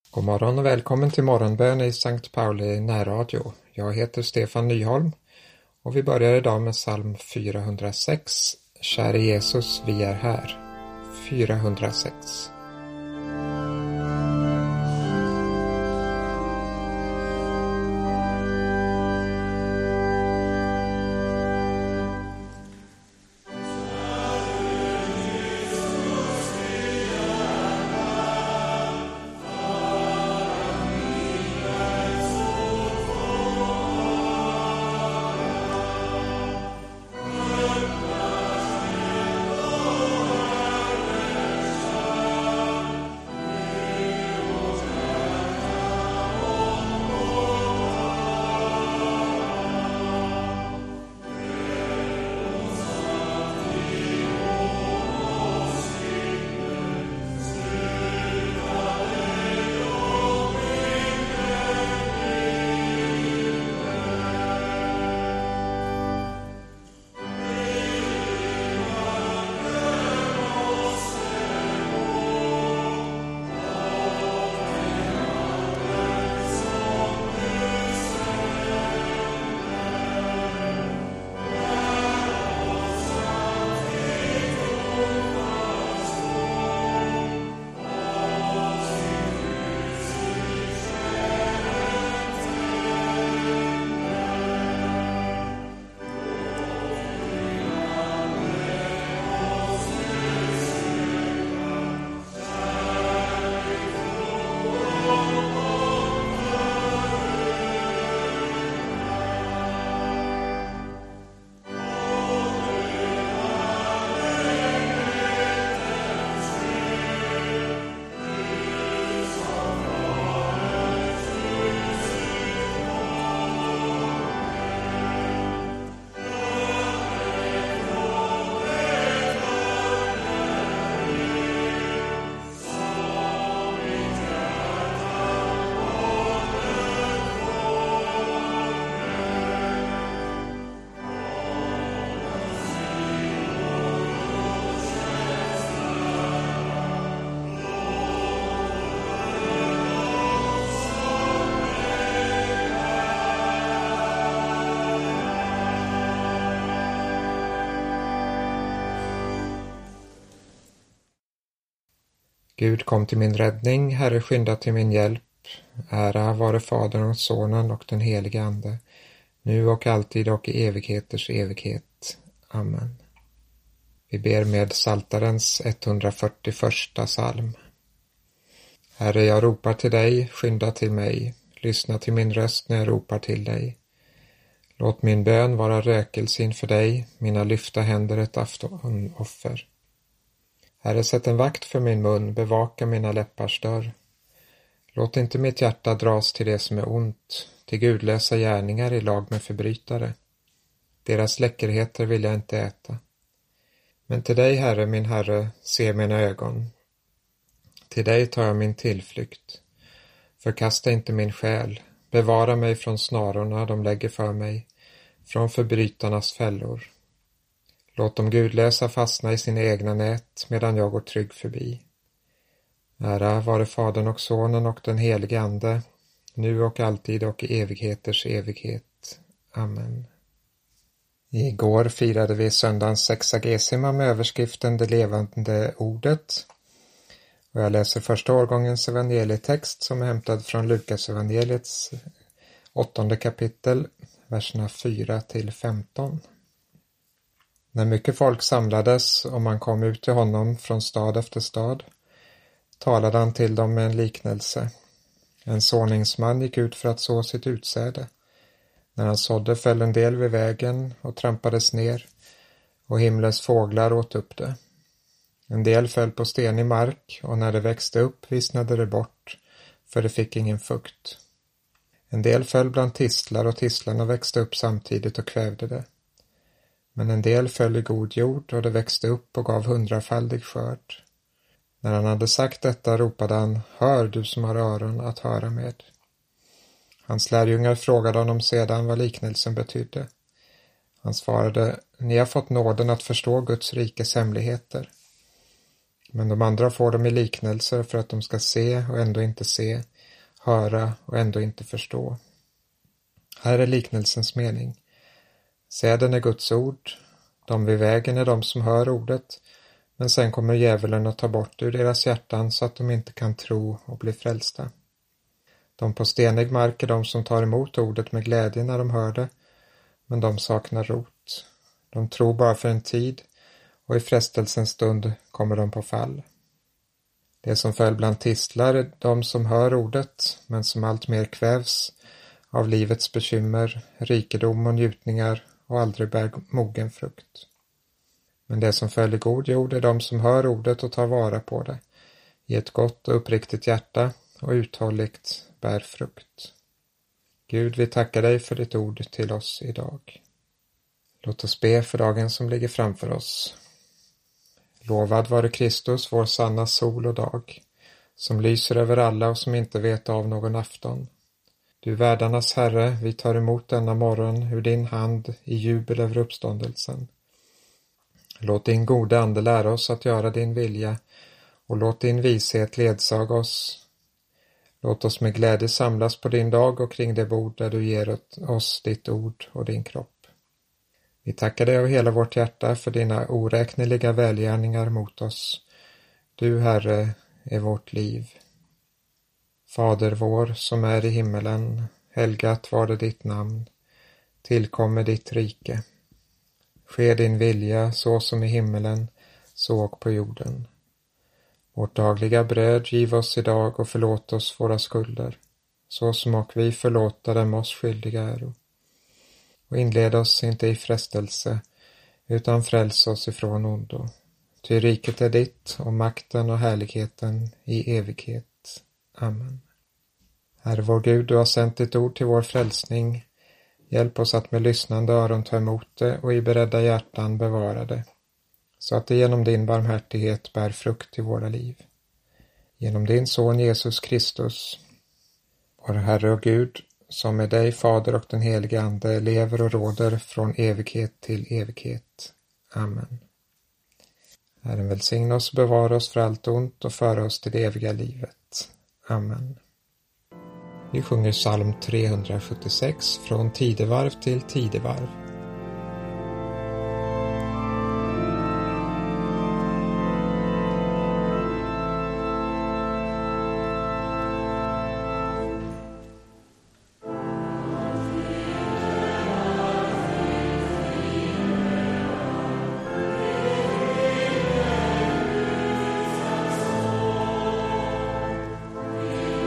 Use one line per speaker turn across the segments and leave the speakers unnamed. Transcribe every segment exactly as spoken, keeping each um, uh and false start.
God morgon och välkommen till morgonbön i Sankt Pauli närradio. Jag heter Stefan Nyholm och vi börjar idag med psalm fyrahundrasex. Käre Jesus, vi är här. fyrahundrasex. Gud, kom till min räddning, Herre, skynda till min hjälp. Ära vare Fadern och Sonen och den helige Ande, nu och alltid och i evigheters evighet. Amen. Vi ber med Psaltarens etthundrafyrtioförsta psalm. Herre, jag ropar till dig, skynda till mig, lyssna till min röst när jag ropar till dig. Låt min bön vara rökelse inför dig, mina lyfta händer ett aftonoffer. Herre, sätt en vakt för min mun, bevaka mina läppars dörr. Låt inte mitt hjärta dras till det som är ont, till gudlösa gärningar i lag med förbrytare. Deras läckerheter vill jag inte äta. Men till dig, Herre, min Herre, se mina ögon. Till dig tar jag min tillflykt. Förkasta inte min själ, bevara mig från snarorna de lägger för mig, från förbrytarnas fällor. Låt de gudlösa fastna i sina egna nät medan jag går trygg förbi. Ära vare Fadern och Sonen och den helige Ande, nu och alltid och i evigheters evighet. Amen. Igår firade vi söndagens sexagesima med överskriften Det levande ordet. Och jag läser första årgångens evangelietext som är hämtad från Lukas evangeliets åttonde kapitel, verserna fyra till femton. När mycket folk samlades och man kom ut till honom från stad efter stad, talade han till dem med en liknelse. En såningsman gick ut för att så sitt utsäde. När han sådde föll en del vid vägen och trampades ner, och himlens fåglar åt upp det. En del föll på stenig mark, och när det växte upp vissnade det bort, för det fick ingen fukt. En del föll bland tistlar, och tistlarna växte upp samtidigt och kvävde det. Men en del föll i god jord, och det växte upp och gav hundrafaldig skörd. När han hade sagt detta ropade han, hör du som har öron att höra med. Hans lärjungar frågade honom sedan vad liknelsen betydde. Han svarade, ni har fått nåden att förstå Guds rikes hemligheter. Men de andra får dem i liknelser för att de ska se och ändå inte se, höra och ändå inte förstå. Här är liknelsens mening. Säden är Guds ord, de vid vägen är de som hör ordet, men sen kommer djävulen att ta bort ur deras hjärtan så att de inte kan tro och bli frälsta. De på stenig mark är de som tar emot ordet med glädje när de hör det, men de saknar rot. De tror bara för en tid och i frestelsens stund kommer de på fall. Det som föll bland tistlar är de som hör ordet, men som allt mer kvävs av livets bekymmer, rikedom och njutningar och aldrig bär mogen frukt. Men det som föll i god jord är de som hör ordet och tar vara på det, i ett gott och uppriktigt hjärta och uthålligt bär frukt. Gud, vi tackar dig för ditt ord till oss idag. Låt oss be för dagen som ligger framför oss. Lovad vare Kristus, vår sanna sol och dag, som lyser över alla och som inte vet av någon afton. Du världarnas Herre, vi tar emot denna morgon ur din hand i jubel över uppståndelsen. Låt din goda ande lära oss att göra din vilja och låt din vishet ledsaga oss. Låt oss med glädje samlas på din dag och kring det bord där du ger oss ditt ord och din kropp. Vi tackar dig av hela vårt hjärta för dina oräkneliga välgärningar mot oss. Du, Herre, är vårt liv. Fader vår som är i himmelen, helgat var det ditt namn. Tillkommer ditt rike. Ske din vilja så som i himmelen, så och på jorden. Vårt dagliga bröd giv oss idag och förlåt oss våra skulder, så som och vi förlåta dem oss skyldiga äro. Och inled oss inte i frestelse, utan fräls oss ifrån ondo. Ty riket är ditt och makten och härligheten i evighet. Amen. Herre vår Gud, du har sänt ditt ord till vår frälsning. Hjälp oss att med lyssnande öron ta emot det och i beredda hjärtan bevara det, så att det genom din barmhärtighet bär frukt i våra liv. Genom din son Jesus Kristus, vår Herre och Gud, som med dig, Fader och den helige Ande, lever och råder från evighet till evighet. Amen. Herren välsigna oss och bevara oss för allt ont och föra oss till det eviga livet. Amen. Vi sjunger psalm trehundrasjuttiosex från tidevarv till tidevarv.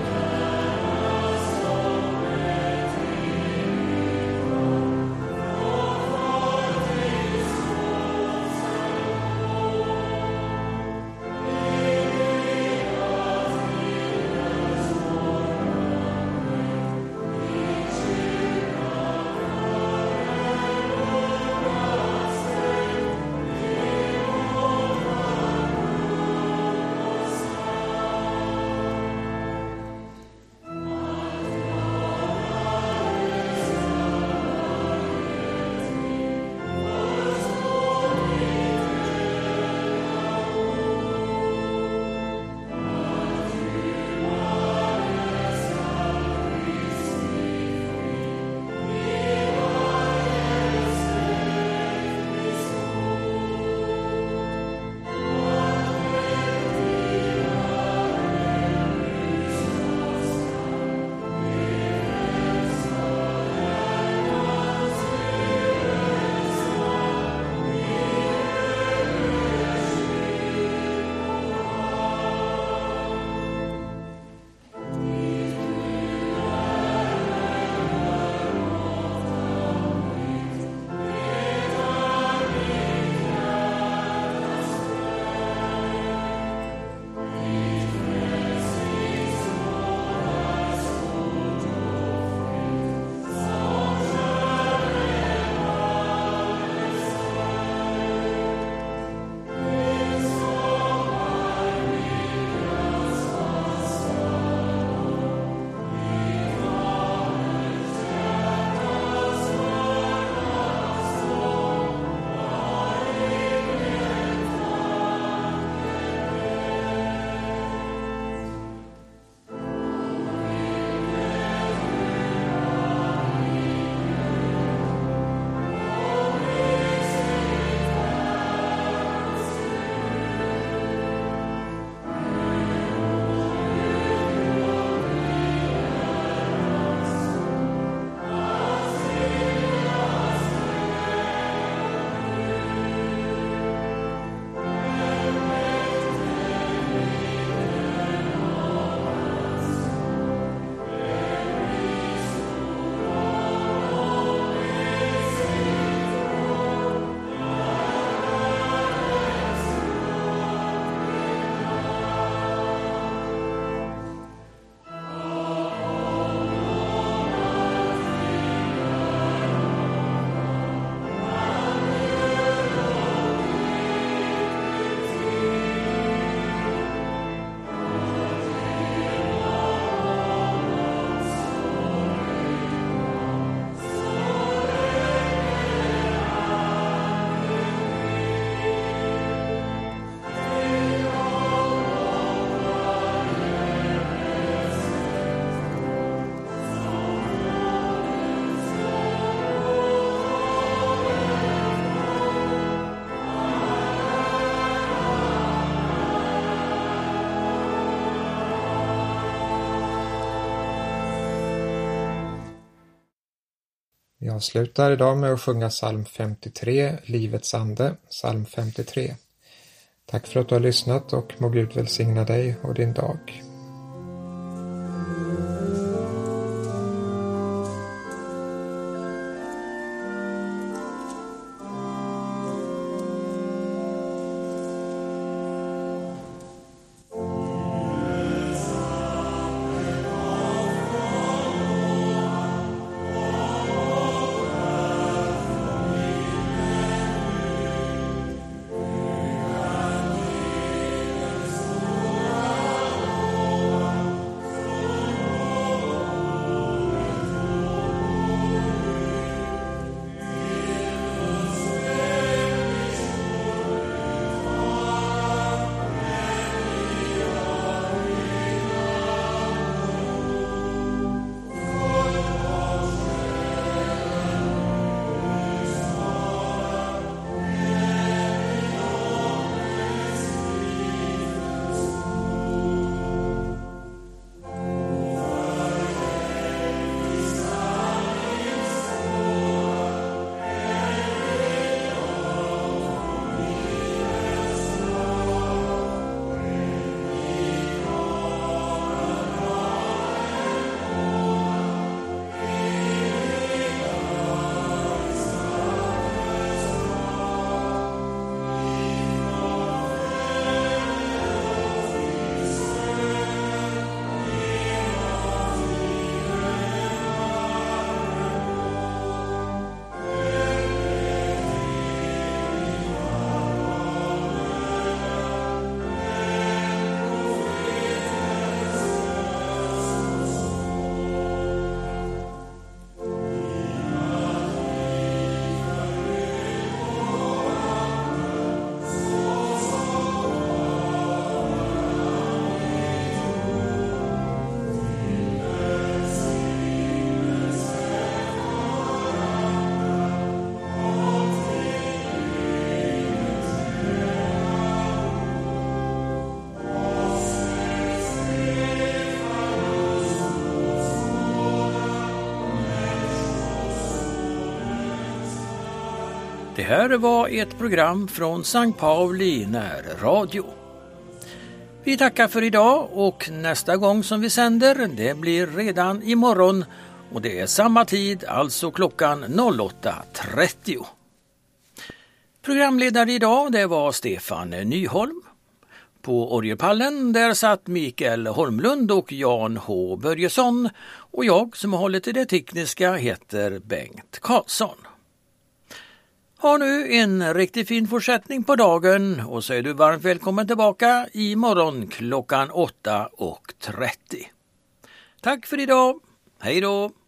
Oh
avslutar idag med att sjunga psalm femtiotre, Livets ande, psalm femtiotre. Tack för att du har lyssnat och må Gud välsigna dig och din dag.
Det här var ett program från Sankt Pauli närradio. Vi tackar för idag och nästa gång som vi sänder det blir redan imorgon och det är samma tid, alltså klockan åtta trettio. Programledare idag det var Stefan Nyholm. På orgelpallen där satt Mikael Holmlund och Jan H. Börjesson och jag som har hållit i det tekniska heter Bengt Karlsson. Ha nu en riktigt fin fortsättning på dagen och så är du varmt välkommen tillbaka imorgon klockan åtta trettio. Tack för idag. Hej då!